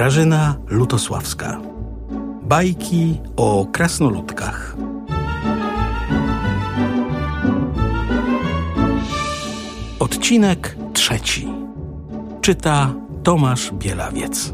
Grażyna Lutosławska. Bajki o krasnoludkach. Odcinek 3. Czyta Tomasz Bielawiec.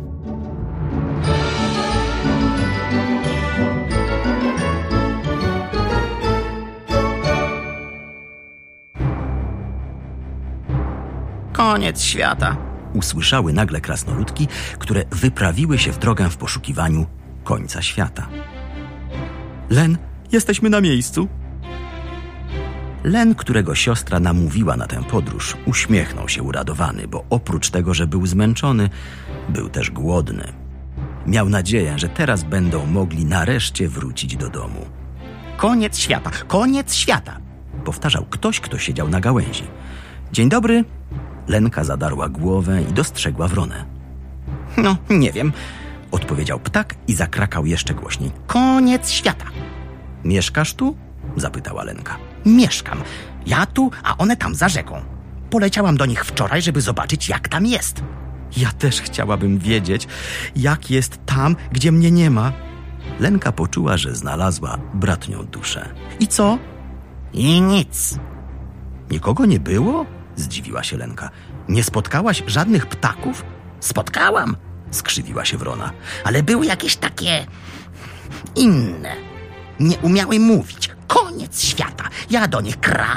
Koniec świata. Usłyszały nagle krasnoludki, które wyprawiły się w drogę w poszukiwaniu końca świata. Len, jesteśmy na miejscu. Len, którego siostra namówiła na tę podróż, uśmiechnął się uradowany, bo oprócz tego, że był zmęczony, był też głodny. Miał nadzieję, że teraz będą mogli nareszcie wrócić do domu. Koniec świata, koniec świata! Powtarzał ktoś, kto siedział na gałęzi. Dzień dobry! Lenka zadarła głowę i dostrzegła wronę. No, nie wiem, odpowiedział ptak i zakrakał jeszcze głośniej. Koniec świata! Mieszkasz tu? Zapytała Lenka. Mieszkam. Ja tu, a one tam za rzeką. Poleciałam do nich wczoraj, żeby zobaczyć, jak tam jest. Ja też chciałabym wiedzieć, jak jest tam, gdzie mnie nie ma. Lenka poczuła, że znalazła bratnią duszę. I co? I nic. Nikogo nie było? Zdziwiła się Lenka. Nie spotkałaś żadnych ptaków? Spotkałam, skrzywiła się wrona. Ale były jakieś takie inne. Nie umiały mówić. Koniec świata. Ja do nich kra,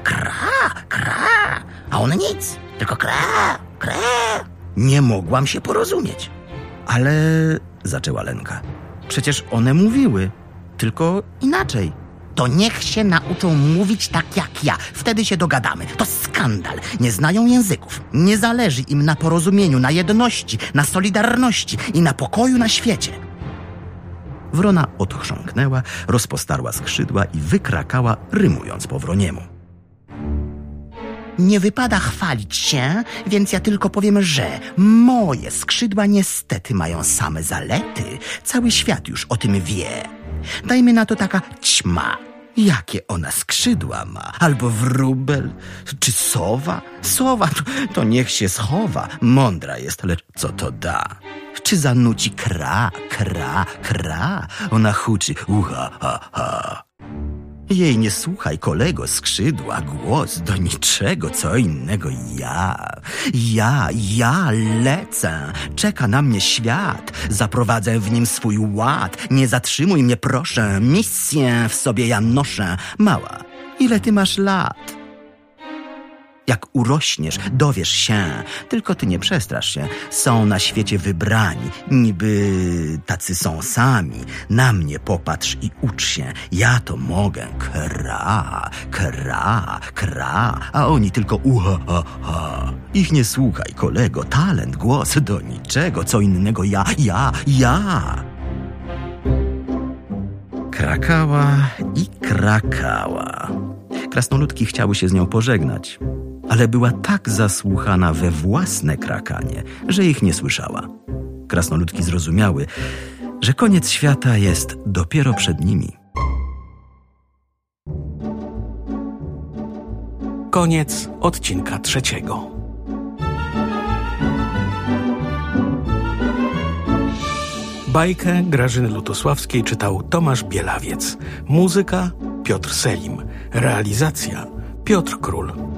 a one nic. Tylko kra. Nie mogłam się porozumieć. Ale, zaczęła Lenka, przecież one mówiły, tylko inaczej. To niech się nauczą mówić tak jak ja. Wtedy się dogadamy. To skandal. Nie znają języków. Nie zależy im na porozumieniu, na jedności, na solidarności i na pokoju na świecie. Wrona odchrząknęła, rozpostarła skrzydła i wykrakała, rymując po wroniemu. Nie wypada chwalić się, więc ja tylko powiem, że moje skrzydła niestety mają same zalety. Cały świat już o tym wie. Dajmy na to taka ćma. Jakie ona skrzydła ma? Albo wróbel? Czy sowa? Sowa to niech się schowa. Mądra jest, lecz co to da? Czy zanuci kra? Ona huczy uha, ha. Jej nie słuchaj, kolego, skrzydła, głos do niczego, co innego ja lecę, czeka na mnie świat, zaprowadzę w nim swój ład, nie zatrzymuj mnie proszę, misję w sobie ja noszę. Mała, ile ty masz lat? Jak urośniesz, dowiesz się, tylko ty nie przestrasz się. Są na świecie wybrani, niby tacy są sami. Na mnie popatrz i ucz się, ja to mogę. Kra, a oni tylko uha, ha. Ich nie słuchaj, kolego, talent, głos do niczego, co innego ja. Krakała i krakała. Krasnoludki chciały się z nią pożegnać, ale była tak zasłuchana we własne krakanie, że ich nie słyszała. Krasnoludki zrozumiały, że koniec świata jest dopiero przed nimi. Koniec odcinka 3. Bajkę Grażyny Lutosławskiej czytał Tomasz Bielawiec. Muzyka Piotr Selim. Realizacja Piotr Król.